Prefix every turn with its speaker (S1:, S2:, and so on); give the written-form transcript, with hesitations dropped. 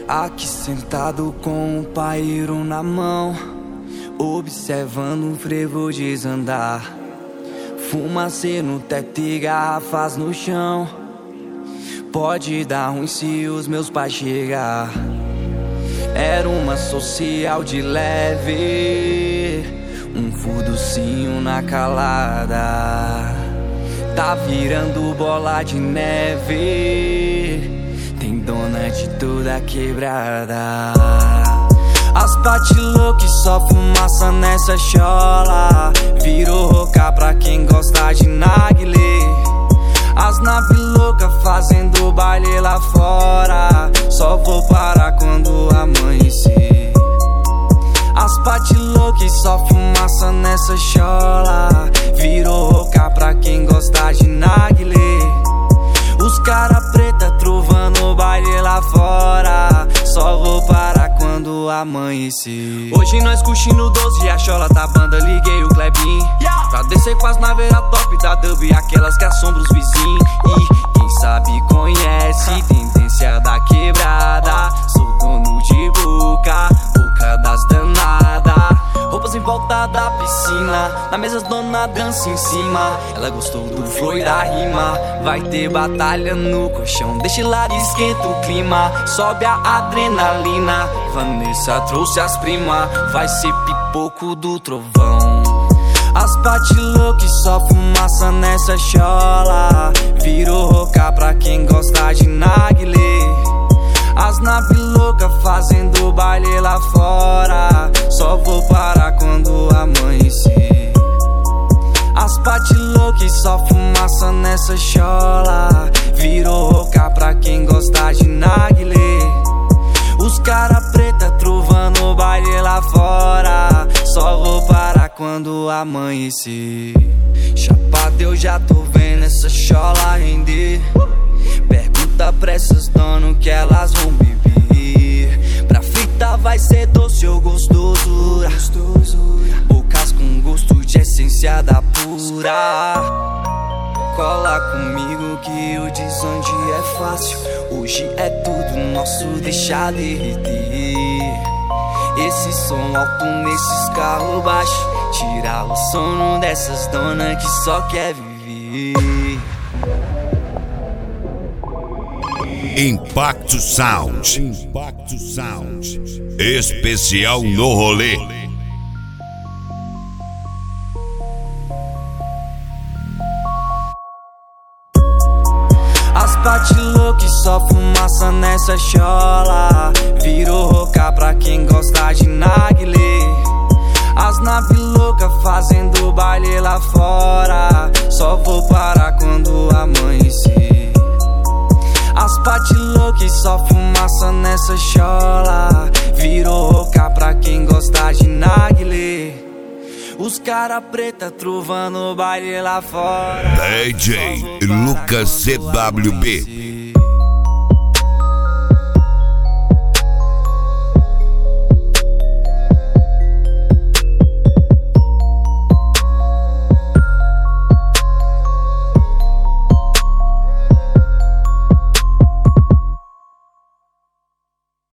S1: Aqui sentado com um paeiro na mão, observando o frevo desandar. Fumacê no teto e garrafas no chão. Pode dar ruim se os meus pais chegar. Era uma social de leve, um fuducinho na calada. Tá virando bola de neve, tem dona de toda quebrada. As pati louca e só fumaça nessa chola. Virou roca pra quem gosta de narguilé. As nave louca fazendo baile lá fora. Só vou parar quando amanhecer. As pati louca e só fumaça nessa chola. Virou roca pra quem gosta de narguilé. Os cara preta trovando baile lá fora. Só vou parar quando amanhecer. Hoje nós curtindo 12 e a chola tá banda. Liguei o Klebin pra descer com as naveiras top da dub, aquelas que assombram os vizinhos. E quem sabe conhece, tendência da quebrada. Sou dono de boca, boca das danadas. Roupas em volta da piscina, na mesa as dona dança em cima. Ela gostou do flow e da rima. Vai ter batalha no colchão, deixa lá e esquenta o clima. Sobe a adrenalina, Vanessa trouxe as primas. Vai ser pipoco do trovão. As pati louca e só fumaça nessa chola. Virou roca pra quem gosta de narguilé. As nave louca fazendo baile lá fora. Só vou parar quando amanhecer. As pati louca e só fumaça nessa chola. Virou roca pra quem gosta de narguilé. Os cara preta trovando baile lá fora. Só vou parar quando amanhecer. Chapado eu já tô vendo essa chola render. Pergunta pra essas donas que elas vão beber. Pra fritar vai ser doce ou gostosura. Bocas com gosto de essência da pura. Cola comigo que o desonde é fácil. Hoje é tudo nosso, deixa derreter. Esse som alto nesses carros baixos, tira o sono dessas donas que só quer viver.
S2: Impacto Sound. Especial no rolê.
S1: As pati louca e só fumaça nessa chola. Virou roca pra quem gosta de narguilé. As nave louca fazendo baile lá fora. Só vou parar quando amanhecer. As pati louca e só fumaça nessa chola. Virou roca pra quem gosta de narguilé. Os cara preta trovando baile lá fora.
S2: DJ Lucas CWB.